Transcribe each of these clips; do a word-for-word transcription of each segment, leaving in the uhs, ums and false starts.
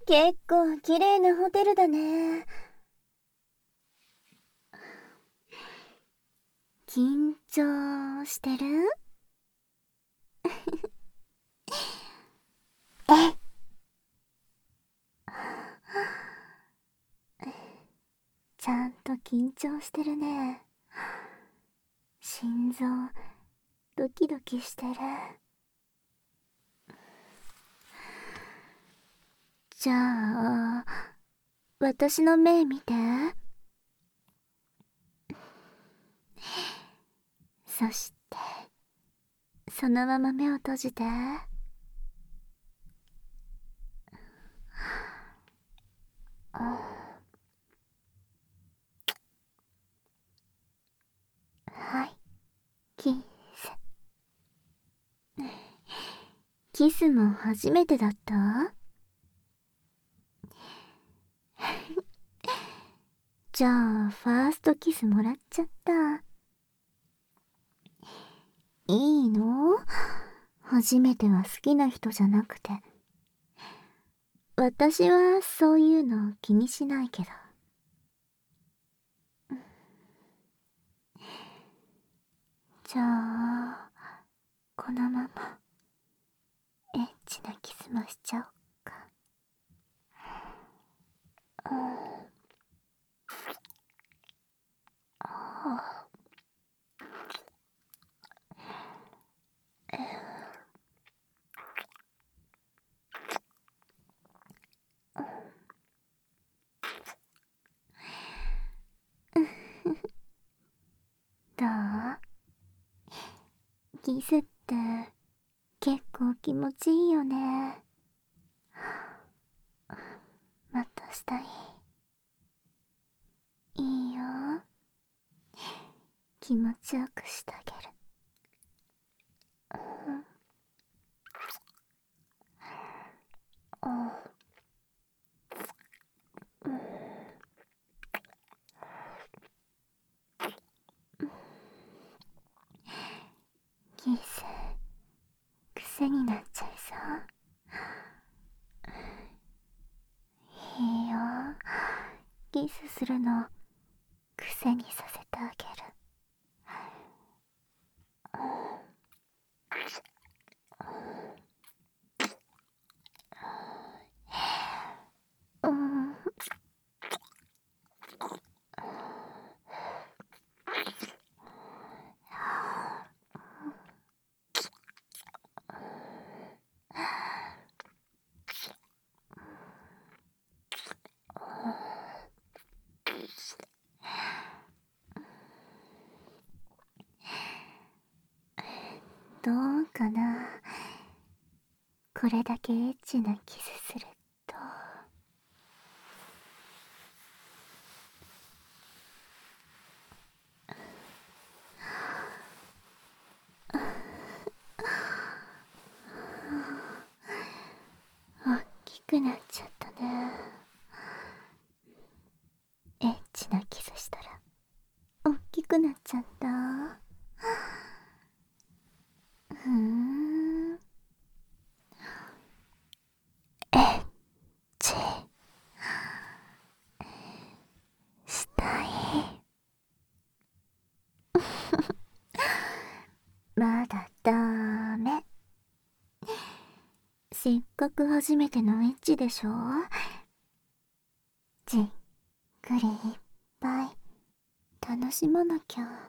結構綺麗なホテルだね。緊張してる？え、ちゃんと緊張してるね。心臓ドキドキしてる。じゃあ、私の目見て。そして、そのまま目を閉じて。はい、キス。キスも初めてだった？じゃあ、ファーストキスもらっちゃった。いいの？初めては好きな人じゃなくて。私はそういうの気にしないけど。じゃあ、このままエッチなキスもしちゃおっか。うん。あどう？キスって結構気持ちいいよね。もっとしたい。いいよ。気持ちよくしてあげる。うん。あ、うん。キス、癖になっちゃいそう。いいよ。キスするの癖にさせてあげる。うん。どうかな。これだけエッチなキスすると。大きくなっちゃったね。エッチなキスしたら大きくなっちゃった。ふーん。エッチしたい？まだダメ。せっかく初めてのエッチでしょ。じっくりいっぱい楽しまなきゃ。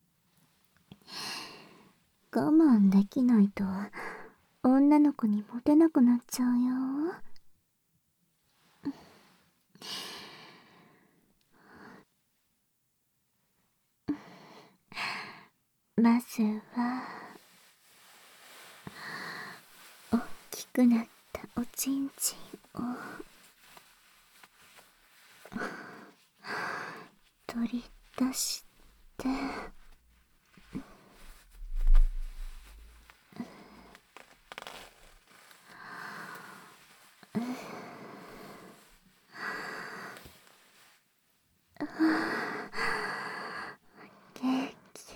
我慢できないと女の子にモテなくなっちゃうよ。まずは大きくなったおちんちんを取り出して、元気。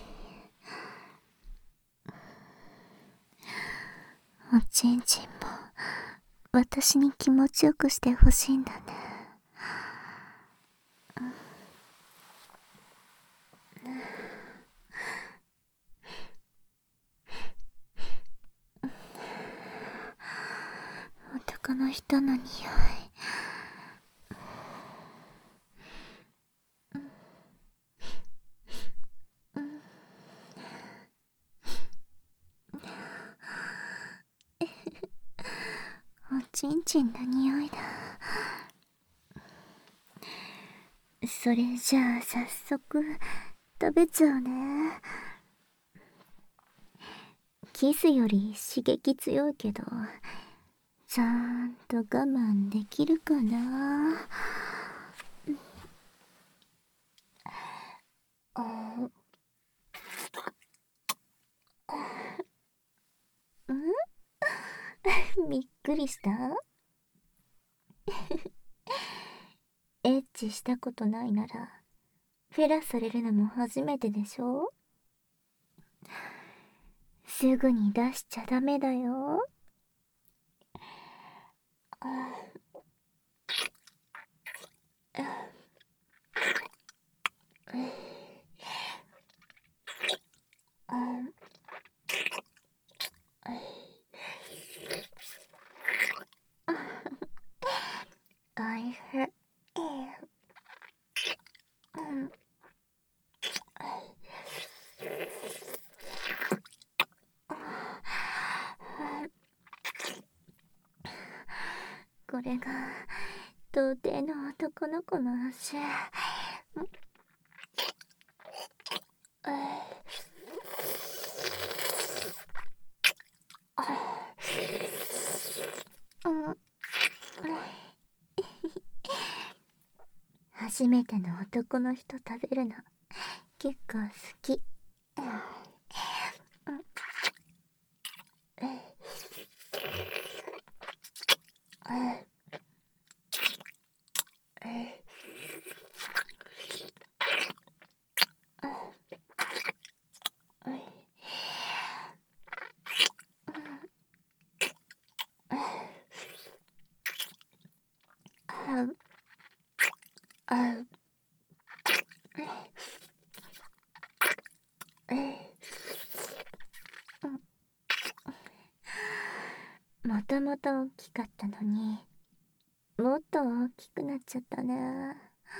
おちんちんも私に気持ちよくしてほしいんだね。男の人の匂い。おちんちんの匂いだ。それじゃあ早速食べちゃうね。キスより刺激強いけど、ちゃんと我慢できるかな。んびっくりした？エッチしたことないならフェラされるのも初めてでしょ。すぐに出しちゃダメだよ。I hurt you. これが童貞の男の子の足。初めての男の人食べるの結構好き。もともと大きかったのにもっと大きくなっちゃったね。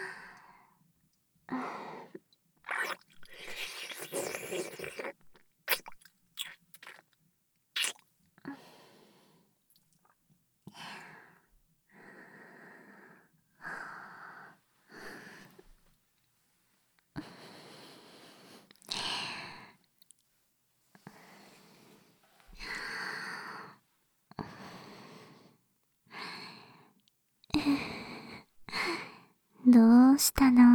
どうしたの？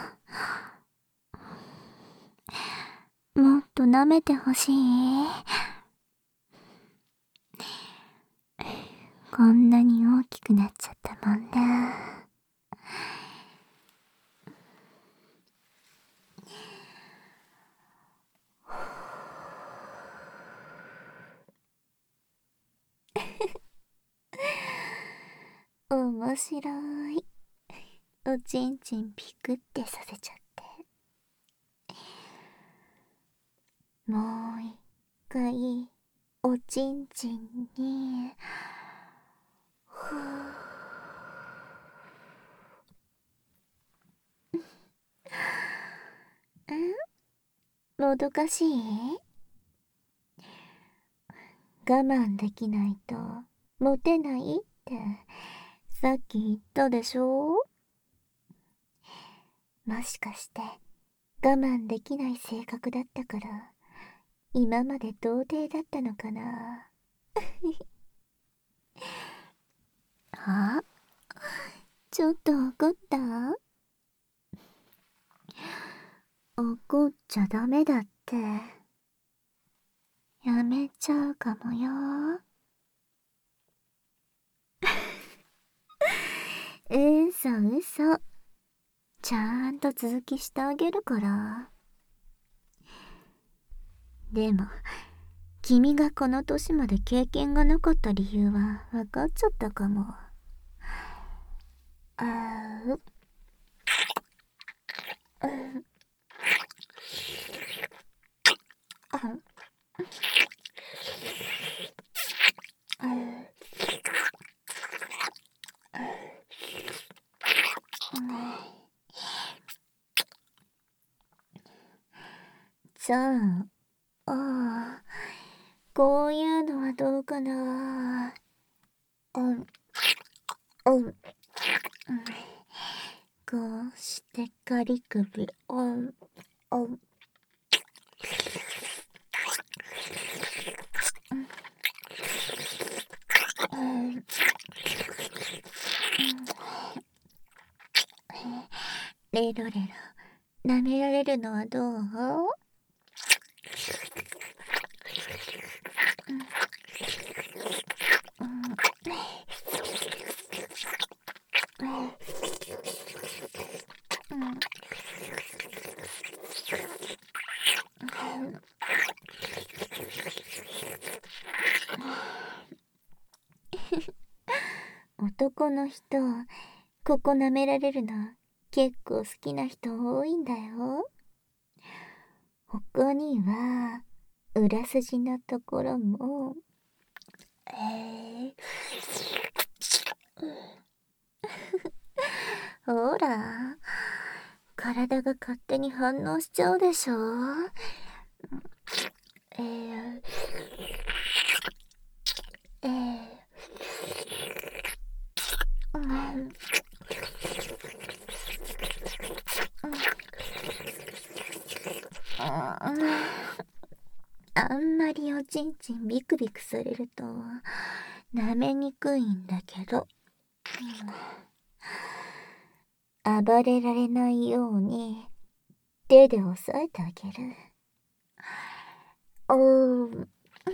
もっと舐めてほしい？こんなに大きくなっちゃったもんね。面白い。おちんちんピクってさせちゃって。もう一回おちんちんにふぅ。ん？もどかしい？我慢できないとモテないってさっき言ったでしょ。もしかして我慢できない性格だったから今まで童貞だったのかな。あ、ちょっと怒った？怒っちゃダメだって。やめちゃうかもよ。うそうそ。ちゃんと続きしてあげるから。でも君がこの年まで経験がなかった理由は分かっちゃったかも。あーう、うん、あ、うん、じゃあ、ああ、こういうのはどうかな。うん、うん、こうして仮首、うん、うん、うん、レロレロ、舐められるのはどう？男の人、ここ舐められるの結構好きな人多いんだよ。他には、裏筋のところも、えー、ほら、体が勝手に反応しちゃうでしょ。えー、えー、うん、あんまりおちんちんビクビクされると舐めにくいんだけど、暴れられないように手で押さえてあげる。おー、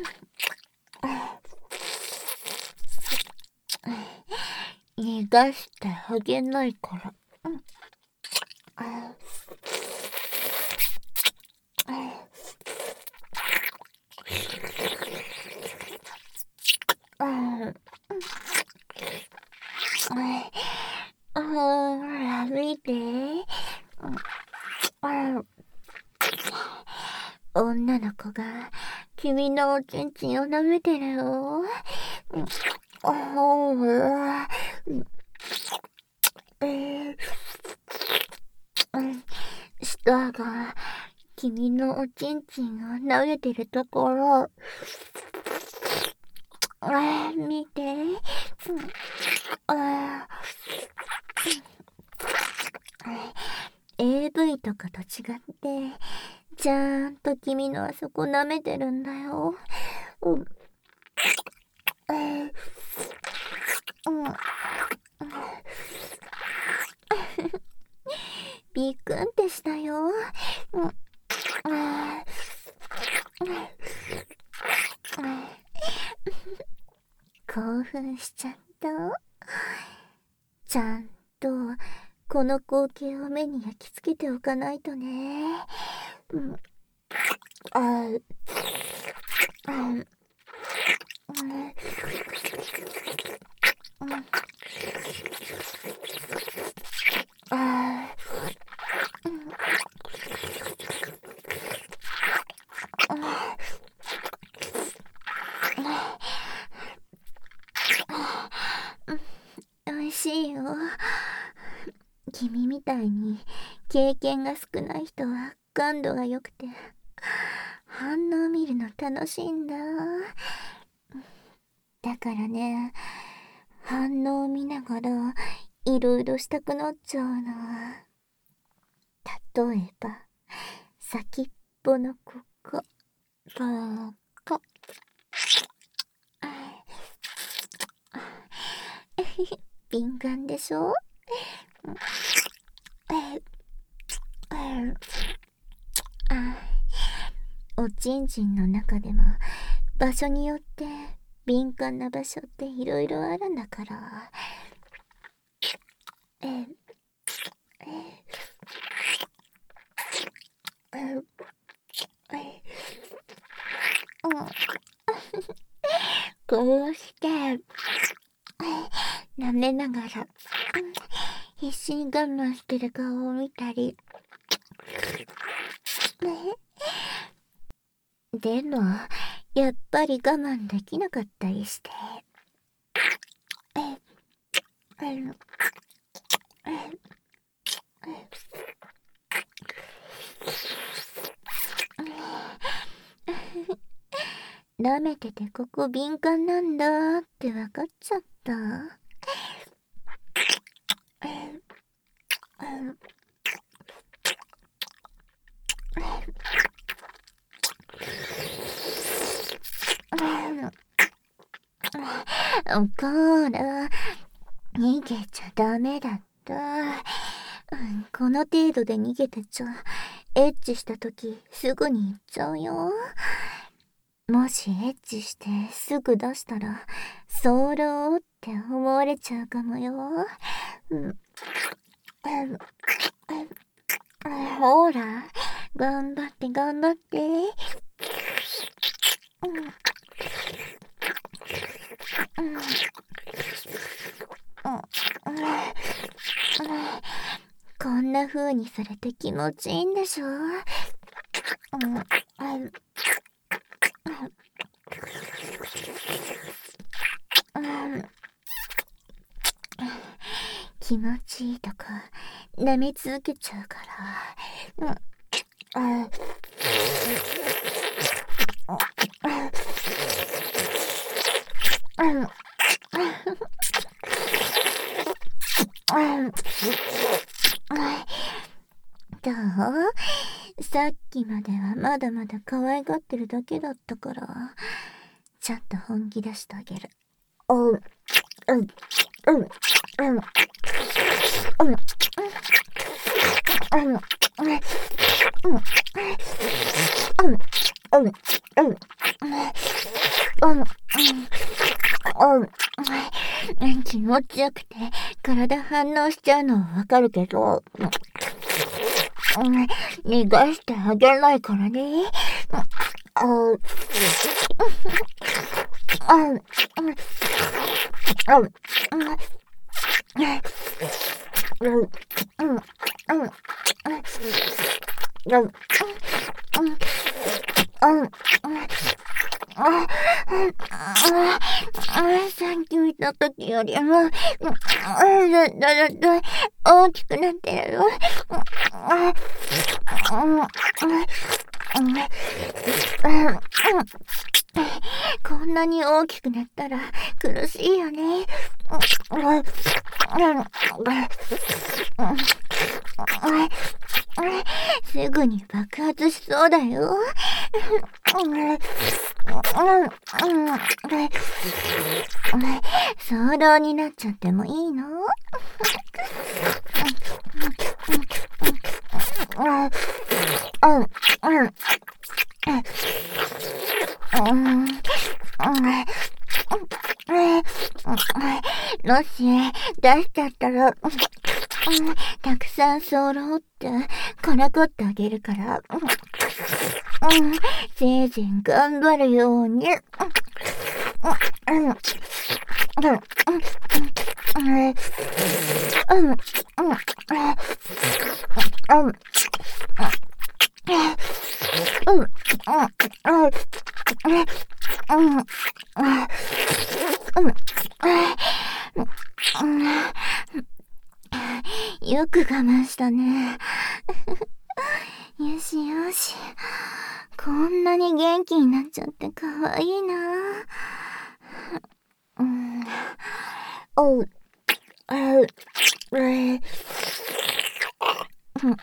逃がしてあげないから。うん、あああほら見て、あ女の子が君のおちんちんを舐めてるよ。ほら、えー、舌が君のおちんちんを舐めてるところ、あ見て、あ エーブイ とかと違ってちゃんと君のあそこ舐めてるんだよ。うん、えー、うん、びっくんってしたよ。うん、あ興奮しちゃった。ちゃんとこの光景を目に焼き付けておかないとね。うん、あ、うん、うん、あ、おいしいよ。君みたいに経験が少ない人は感度が良くて反応見るの楽しいんだ。だからね、反応を見ながらいろいろしたくなっちゃうの。例えば先っぽのここ、ここ、敏感でしょ。おちんちんの中でも場所によって敏感な場所っていろいろあるんだから。ええええこうして舐めながら必死に我慢してる顔を見たり、でもやっぱり我慢できなかったりして、舐めててここ敏感なんだって分かっちゃった。こら、逃げちゃダメだった。うん、この程度で逃げてちゃエッチした時すぐに行っちゃうよ。もしエッチしてすぐ出したら早漏って思われちゃうかもよ。うん、ほら、頑張って頑張って。こんな風にされて気持ちいいんでしょ。気持ちいいとこ舐め続けちゃうから。どう？さっきまではまだまだ可愛がってるだけだったから、ちゃんと本気出してあげる。おう、うん、うん、うん、うん、うん、うん、うん、うん、うん、気持ちよくて体反応しちゃうのはわかるけど、逃がしてあげないからね。さっき見た時よりも大きくなってるよ。こんなに大きくなったら苦しいよね。すぐに爆発しそうだよ。早漏になっちゃってもいいの？もし出しちゃったら、たくさん早漏ってからかってあげるから、せいぜい頑張るように。よく我慢したね。よしよし。こんなに元気になっちゃってかわいいな。うん。おう。あう。え。うん。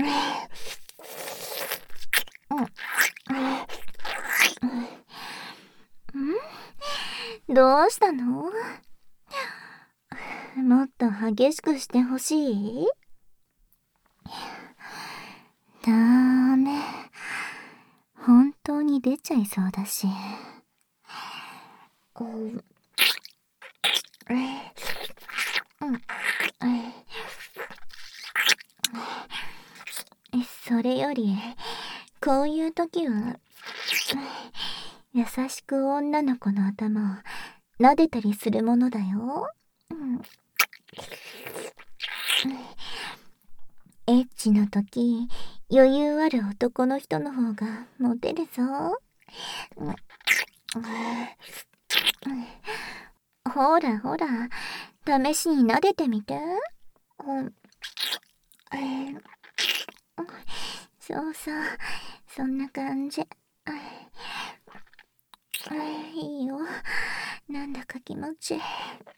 どうしたの？もっと激しくしてほしい？ダメ。本当に出ちゃいそうだし。うん。それよりこういう時は優しく女の子の頭を撫でたりするものだよ。うん、エッチの時、余裕ある男の人の方がモテるぞ。ほらほら、試しに撫でてみて。うん、そうそう、そんな感じ。いいよ、なんだか気持ちいい。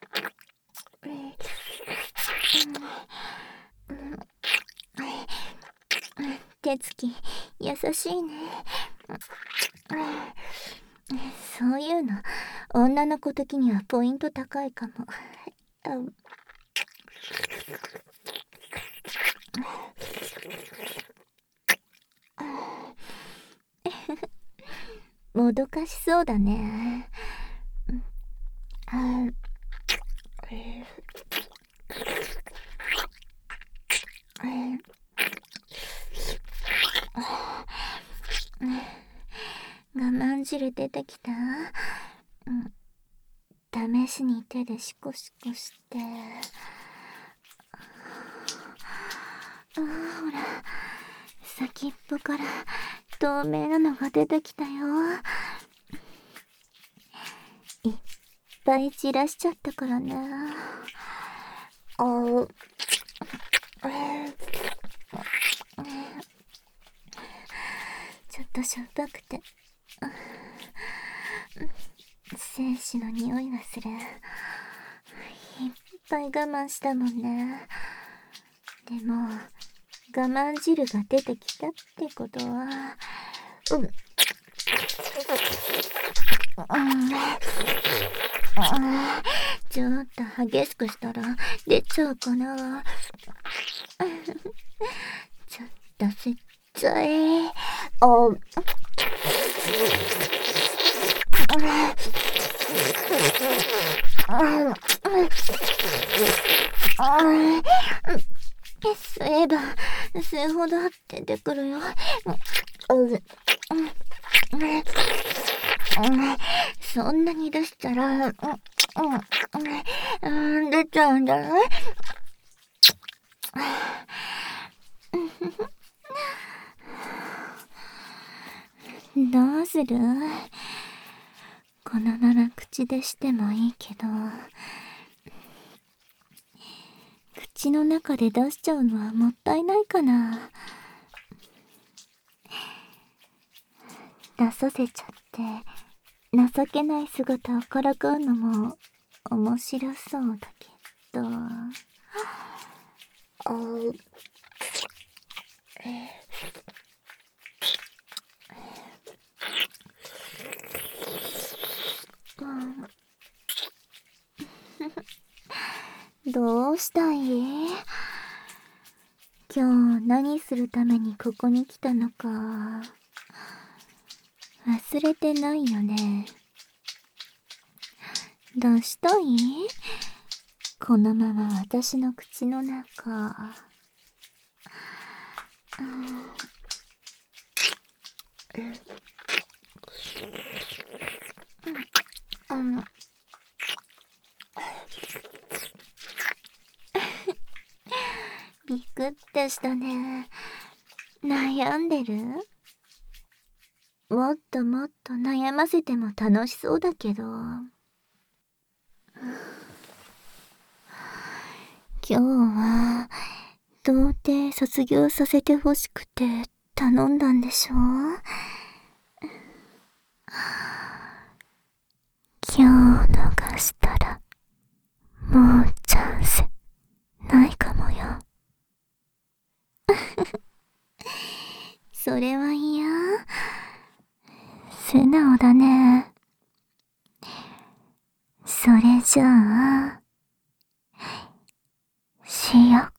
手つき優しいね。そういうの女の子的にはポイント高いかも。もどかしそうだね。我慢汁出てきた？うん、試しに手でシコシコして。あー、ほら、先っぽから透明なのが出てきたよ。いっぱい散らしちゃったからね。あー、ちょっとしょっぱくて精子の匂いがする。いっぱい我慢したもんね。でも我慢汁が出てきたってことは、うん、うん、ちょっと激しくしたら出ちゃうかな。ちょっとせっちゃえ。あ、吸えば吸うほど出てくるよ。そんなに出したら、出ちゃうんじゃない？どうする？このまま口でしてもいいけど、口の中で出しちゃうのはもったいないかな。出させちゃって情けない姿をからかうのも面白そうだけど。あ、どうしたい？今日何するためにここに来たのか忘れてないよね。出したい？このまま私の口の中。うん、うん、ビクってしたね。悩んでる？もっともっと悩ませても楽しそうだけど。今日は童貞卒業させてほしくて頼んだんでしょ？今日逃したらもうチャンスないかもよ。それは嫌？素直だね。それじゃあしよっ